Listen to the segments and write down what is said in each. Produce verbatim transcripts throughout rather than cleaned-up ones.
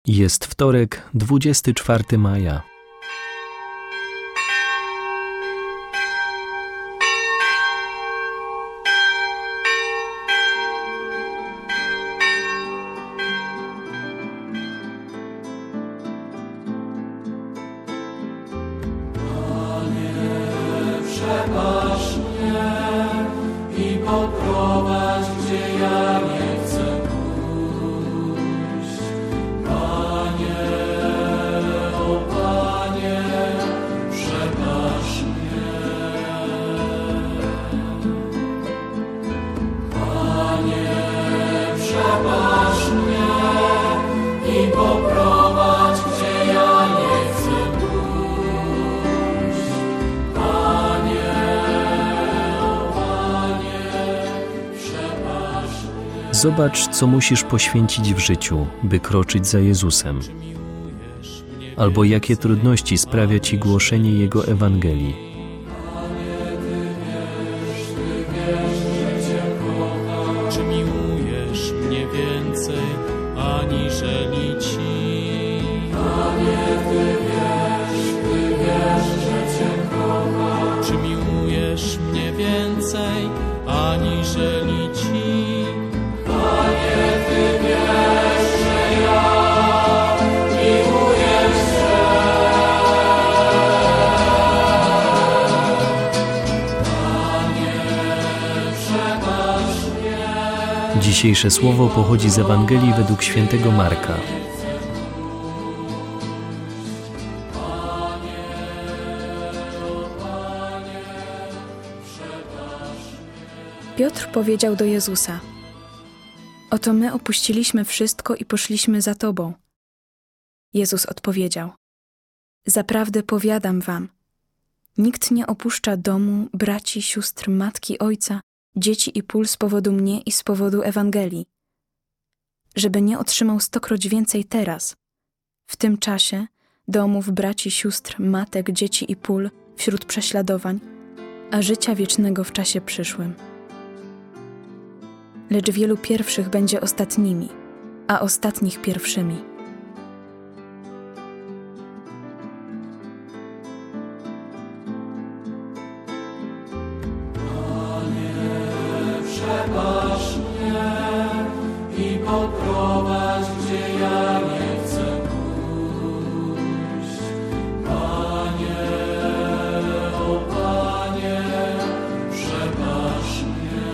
Jest wtorek, dwudziestego czwartego maja. Przebaż mnie i poprowadź, gdzie ja nie chcę pójść. Panie, o Panie, przebaż mnie. Panie, przebaż mnie i poprowadź, gdzie ja nie chcę pójść. Zobacz, co musisz poświęcić w życiu, by kroczyć za Jezusem. Albo jakie trudności sprawia Ci głoszenie Jego Ewangelii. Czy miłujesz mnie więcej, aniżeli Ci? Panie, Ty wiesz, Ty wiesz, że Cię kocham. Czy miłujesz mnie więcej, aniżeli Ci? Panie, Ty wiesz, że ja miłuję Cię. Panie, przebacz mnie. Dzisiejsze słowo pochodzi z Ewangelii według świętego Marka. Piotr powiedział do Jezusa: Oto my opuściliśmy wszystko i poszliśmy za Tobą. Jezus odpowiedział: Zaprawdę powiadam wam, nikt nie opuszcza domu, braci, sióstr, matki, ojca, dzieci i pól z powodu mnie i z powodu Ewangelii, żeby nie otrzymał stokroć więcej teraz, w tym czasie, domów, braci, sióstr, matek, dzieci i pól wśród prześladowań, a życia wiecznego w czasie przyszłym. Lecz wielu pierwszych będzie ostatnimi, a ostatnich pierwszymi. Panie, przebacz mnie i poprowadź, gdzie ja nie chcę pójść. Panie, o Panie, przebacz mnie.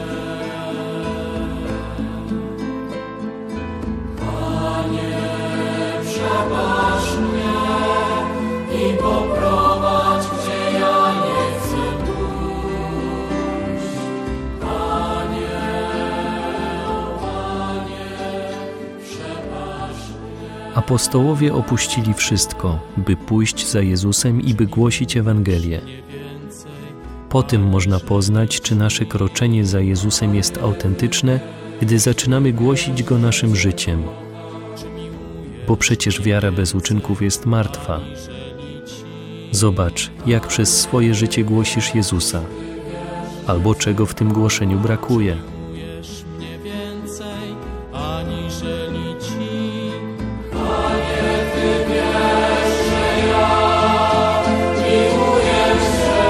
Przebacz mnie i poprowadź, gdzie ja nie chcę pójść. Panie, o Panie, przebacz mnie. Apostołowie opuścili wszystko, by pójść za Jezusem i by głosić Ewangelię. Po tym można poznać, czy nasze kroczenie za Jezusem jest autentyczne, gdy zaczynamy głosić Go naszym życiem. Bo przecież wiara bez uczynków jest martwa. Zobacz, jak przez swoje życie głosisz Jezusa, albo czego w tym głoszeniu brakuje. Miłujesz mnie więcej, aniżeli Ci. Panie, Ty wiesz, że ja miłuję Cię.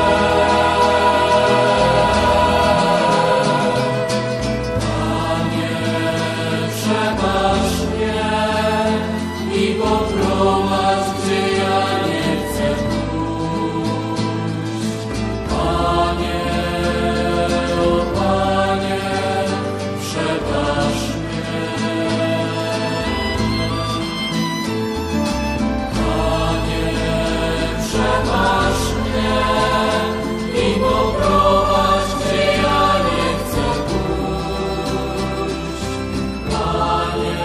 Panie, przebacz mnie i poprowadź, gdzie ja nie chcę pójść. Panie, o Panie, przebacz mnie. Panie, przebacz mnie i poprowadź, gdzie ja nie chcę pójść. Panie,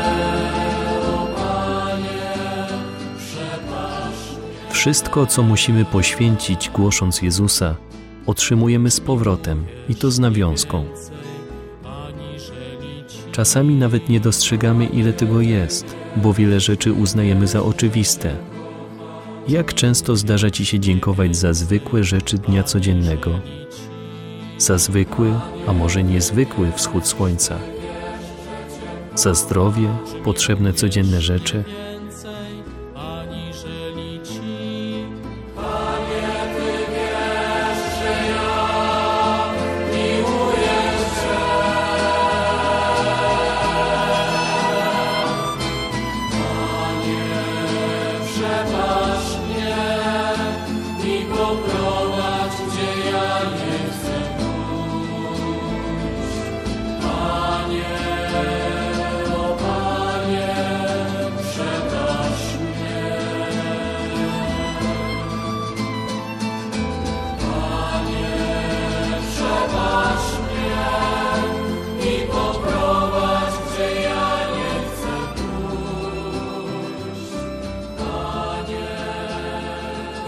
Wszystko, co musimy poświęcić, głosząc Jezusa, otrzymujemy z powrotem, i to z nawiązką. Czasami nawet nie dostrzegamy, ile tego jest, bo wiele rzeczy uznajemy za oczywiste. Jak często zdarza Ci się dziękować za zwykłe rzeczy dnia codziennego? Za zwykły, a może niezwykły wschód słońca? Za zdrowie, potrzebne codzienne rzeczy?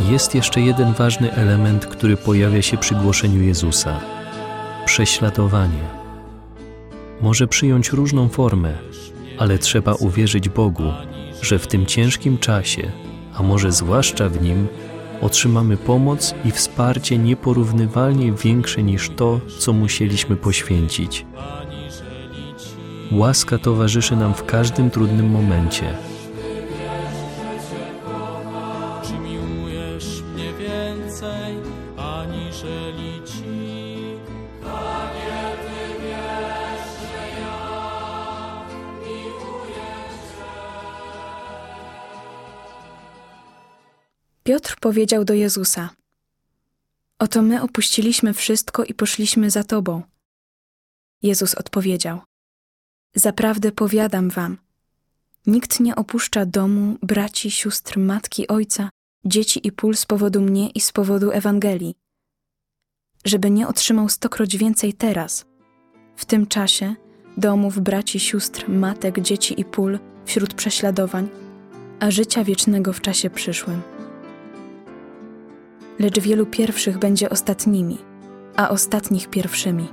Jest jeszcze jeden ważny element, który pojawia się przy głoszeniu Jezusa. Prześladowanie. Może przyjąć różną formę, ale trzeba uwierzyć Bogu, że w tym ciężkim czasie, a może zwłaszcza w nim, otrzymamy pomoc i wsparcie nieporównywalnie większe niż to, co musieliśmy poświęcić. Łaska towarzyszy nam w każdym trudnym momencie. Czy miłujesz mnie więcej, aniżeli ci? Panie, Ty wiesz, że ja miłuję Cię. Piotr powiedział do Jezusa: Oto my opuściliśmy wszystko i poszliśmy za Tobą. Jezus odpowiedział: Zaprawdę powiadam wam, nikt nie opuszcza domu, braci, sióstr, matki, ojca, dzieci i pól z powodu mnie i z powodu Ewangelii, żeby nie otrzymał stokroć więcej teraz, w tym czasie, domów, braci, sióstr, matek, dzieci i pól wśród prześladowań, a życia wiecznego w czasie przyszłym. Lecz wielu pierwszych będzie ostatnimi, a ostatnich pierwszymi.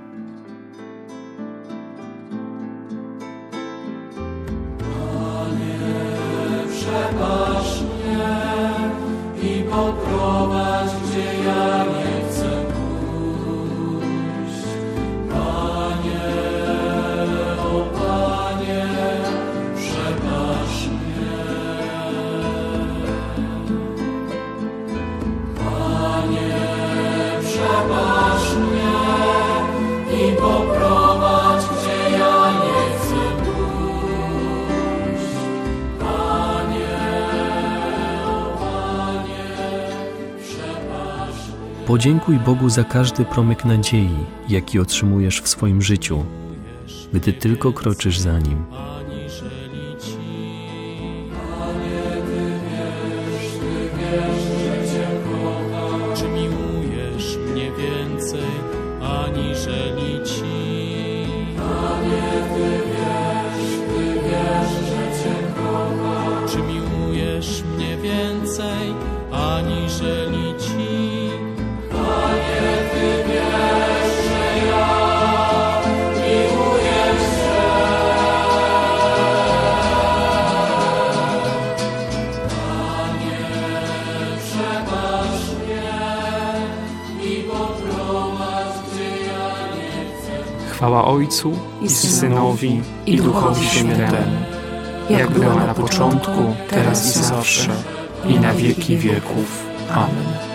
Przebaż mnie i poprowadź, gdzie ja nie chcę pójść. Panie, o Panie, przebaż mnie. Panie, przebaż mnie i poprowadź, gdzie ja nie chcę pójść. Podziękuj Bogu za każdy promyk nadziei, jaki otrzymujesz w swoim życiu, gdy tylko kroczysz za Nim. Aniżeli ci. Panie, Ty wiesz, Ty wiesz, że Cię kocham. Czy miłujesz mnie więcej, aniżeli ci? Panie, Ty wiesz, Ty wiesz, że Cię kocham. Czy miłujesz mnie więcej, aniżeli ci? Panie, Ty wiesz, że ja miłuję Cię. Panie, przebacz mnie i poprowadź, gdzie ja nie chcę. Chwała Ojcu i Synowi i Duchowi Świętemu, jak była na początku, teraz i zawsze, i na wieki wieków. Amen.